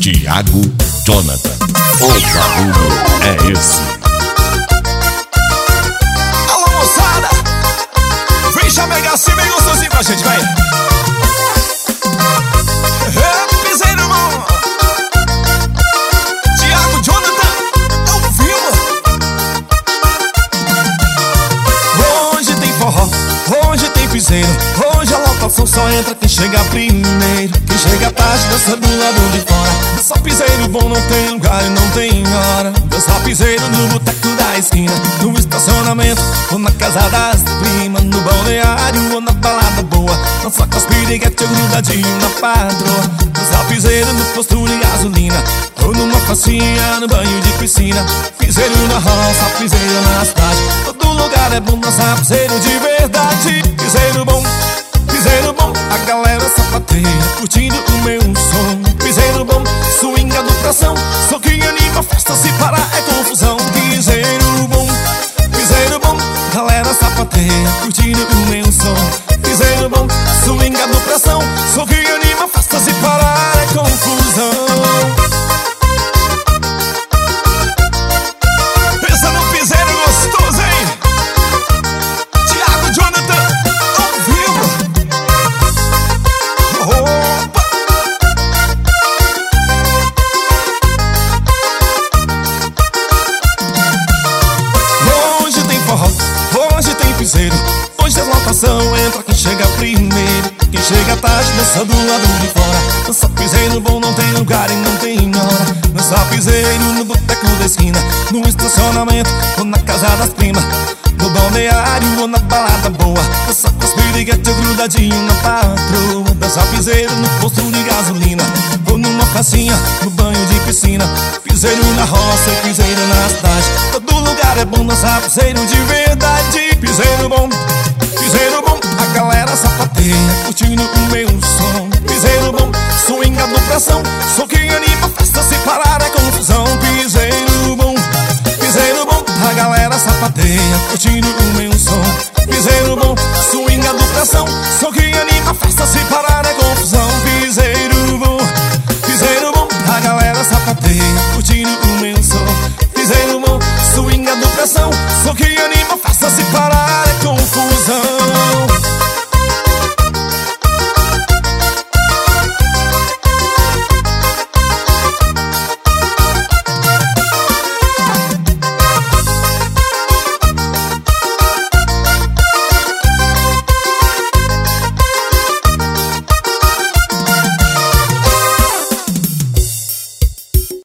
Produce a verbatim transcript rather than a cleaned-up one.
Thiago Jonathan. O barulho é esse. Alô, moçada, vem chamegar assim bem gostosinho pra gente, vai. É, piseiro bom. Thiago Jonathan, ao vivo. Hoje tem forró, hoje tem piseiro. Hoje a lotação só entra quem chega primeiro. Quem chega tarde dança do lado de fora. Dança piseiro bom, não tem lugar e não tem hora. Dança piseiro no boteco da esquina, no estacionamento ou na casa das primas, no balneário ou na balada boa. Dança com as piriguetes grudadinho na patroa. Dança piseiro no posto de gasolina ou numa facinha no banho de piscina. Piseiro na roça, piseiro na cidade, todo lugar é bom dançar piseiro de verdade. Piseiro bom, piseiro bom, a galera sapateia curtindo o meu som. Piseiro bom, swinga do tração, só quem anima a festa, se parar é confusão. Piseiro bom, piseiro bom, galera sapateia curtindo o meu som. Piseiro bom, swinga do tração, só quem anima a festa, se parar é confusão. Pensa no piseiro gostoso, hein? Thiago Jonathan, ao vivo. Opa! Hoje tem forró, hoje tem piseiro. Hoje a lotação entra quem chega primeiro. Quem chega tarde dança do lado de fora. Dança piseiro bom, não tem lugar e não tem hora. Dança piseiro no boteco da esquina, no estacionamento ou na casa das primas, no balneário ou na balada boa. Dança com os piriguetes grudadinho na patroa. Dança piseiro no posto de gasolina ou numa facinha no banho de piscina. Piseiro na roça e piseiro na cidade, todo lugar é bom dançar piseiro de verdade. Piseiro bom, piseiro bom, a galera sapateia curtindo o meu som. Piseiro bom, swinga do pressão, só quem anima a festa, se parar é confusão. Piseiro bom, piseiro bom, a galera sapateia curtindo o meu som. Piseiro bom, swinga do pressão, só quem anima a festa, se parar é confusão.